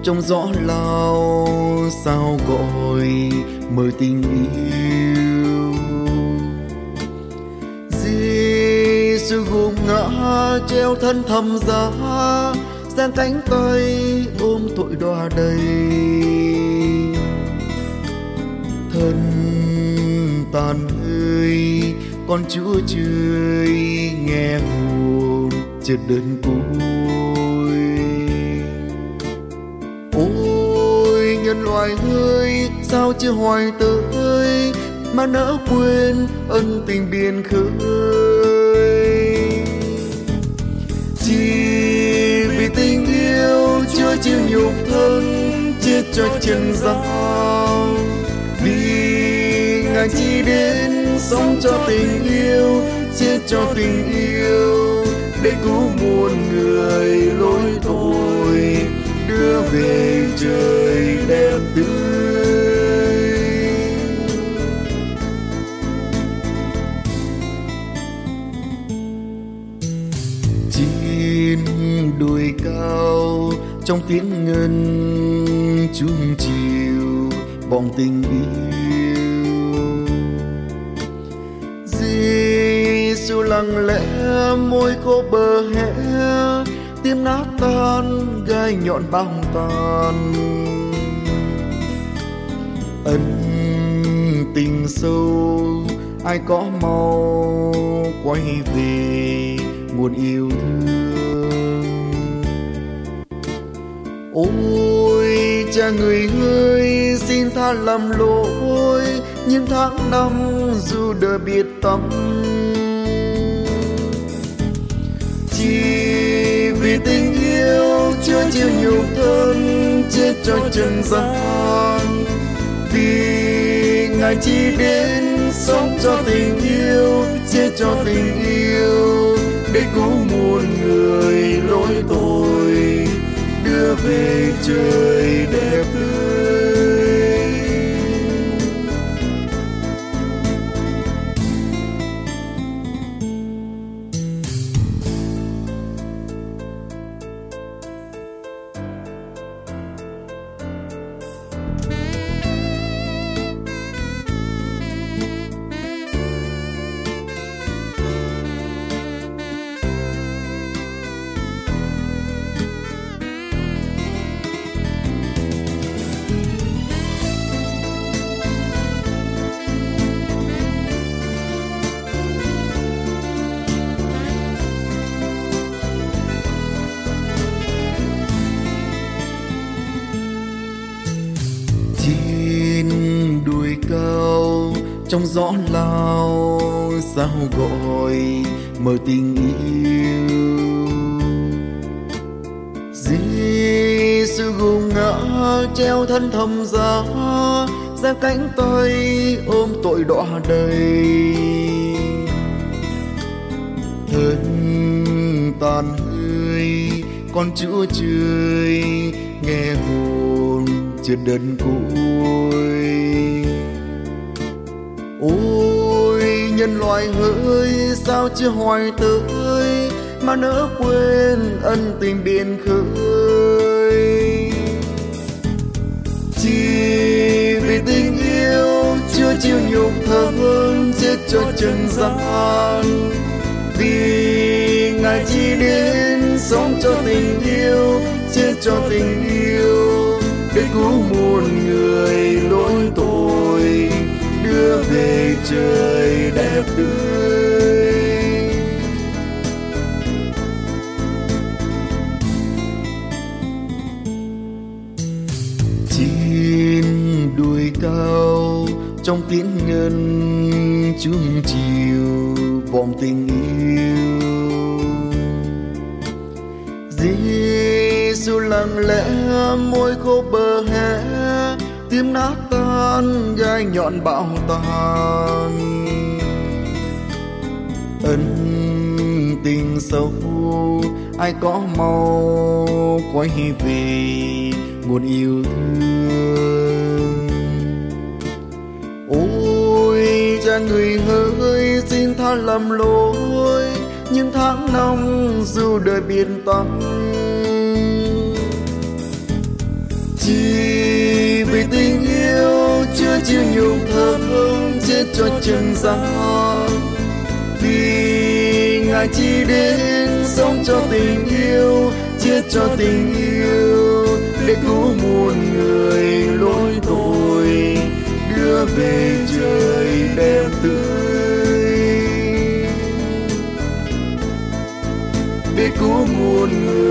trong gió lao sao gọi mời tình yêu. Giê-xu gục ngã treo thân thầm giá, giang cánh tay ôm tội đọa đầy. Thân tàn hơi con Chúa trời nghe hồn chợt đơn côi. Ôi nhân loại ơi, sao chưa hoài tới mà nỡ quên ân tình biển khơi. Chỉ vì tình yêu chưa chịu nhục thân, chết cho trần gian. Vì Ngài chỉ đến sống cho tình yêu, chết cho tình yêu, để cứu muôn người lỗi tội, đưa về trời đẹp tươi. Trên đồi cao trong tiếng ngân chuông chiều vòng tình yêu. Giê-xu lặng lẽ môi khô bờ hé, tim nát tan gai nhọn băng tàn. Ân tình sâu ai có mau quay về nguồn yêu thương. Ôi cha người ơi, xin tha lầm lỗi những tháng năm dù đời biệt tâm. Chỉ vì tình yêu chưa chịu nhục thân, chết cho trần gian. Vì Ngài chỉ đến sống cho tình yêu, chết cho tình yêu, để cứu muôn người lỗi tội, đưa về trời đẹp tươi. Trên đồi cao trong gió lao sao gọi mời tình yêu. Giê-xu gục ngã treo thân thầm giá, giang cánh tay ôm tội đọa đầy. Thân tàn hơi con Chúa trời nghe hồn chợt đơn côi. Ôi nhân loại ơi, sao chưa hoài tới mà nỡ quên ân tình biển khơi. Chỉ vì tình yêu chưa chịu nhục thân, chết cho trần gian. Vì Ngài chỉ đến sống cho tình yêu, chết cho tình yêu, để cứu muôn người lỗi tội, đưa về trời đẹp tươi. Trên đồi cao trong tiếng ngân chuông chiều vòng tình yêu. Giê-xu lặng lẽ môi khô bờ hé, tim nát tan gai nhọn bão tàn. Ân tình sâu ai có mau quay về nguồn yêu thương. Ôi cha người ơi, xin tha lầm lỗi những tháng năm dù đời biển tăm. Chỉ vì tình yêu chưa chịu nhục thân, chết cho trần gian. Vì Ngài chỉ đến sống cho tình yêu, chết cho tình yêu, để cứu muôn người lỗi tội, đưa về trời đẹp tươi, để cứu muôn người